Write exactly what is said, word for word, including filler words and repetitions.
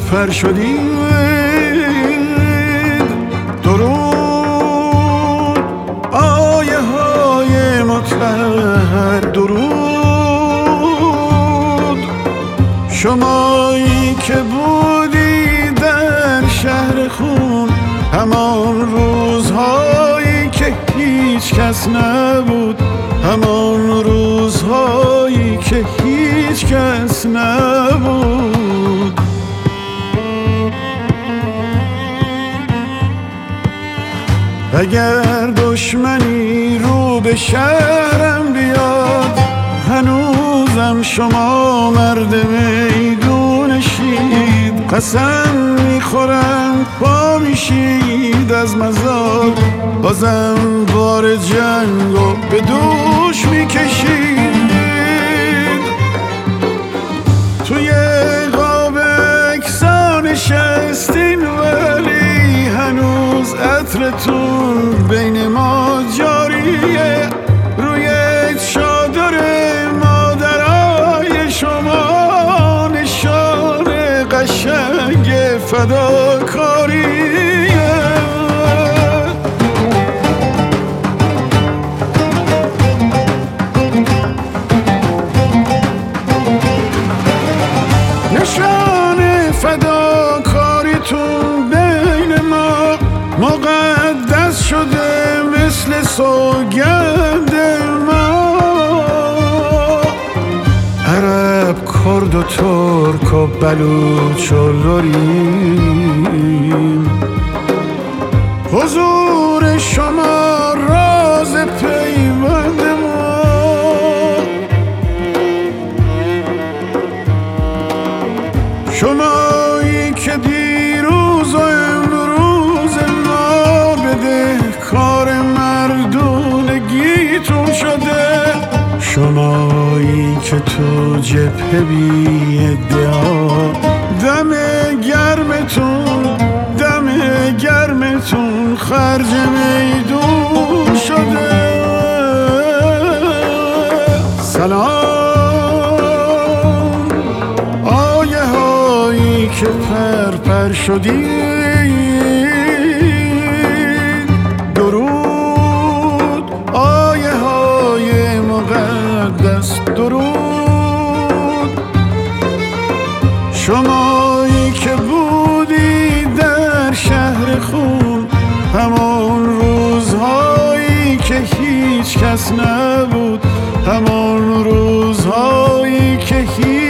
پر شدید. درود آیه های مطهر، درود شمایی که بودی در شهر خون، همان روزهایی که هیچ کس نبود، همان روزهایی که هیچ کس نبود. اگر دشمنی رو به شهرم بیاد، هنوزم شما مرد میدونشید. قسم میخورم پا میشید از مزار، بازم بار جنگو به دوش میکشید. توی قاب اکسا نشستین ولی هنوز عطرتون بین ما جاریه. روی چادر مادرای شما نشان قشنگ فداکاریه. نشان فداکاریتون بین ما مقدس شده مثل سوگند ما. عرب، کرد و ترک و بلوچ و لوریم، حضور شما راز پیوند ما. شمایی که دیروز و امروز ما بدهکار مردونگیتون شده. شمایی که تو جبهه بی ادعا، دم گرمتون دم گرمتون خرج میدون شده. سلام آیه هایی که پر پر شدید. درود آیه های مقدس، درود شمایی که بودی در شهر خون، همان روزهایی که هیچ کس نبود، همان روزهایی که هیچ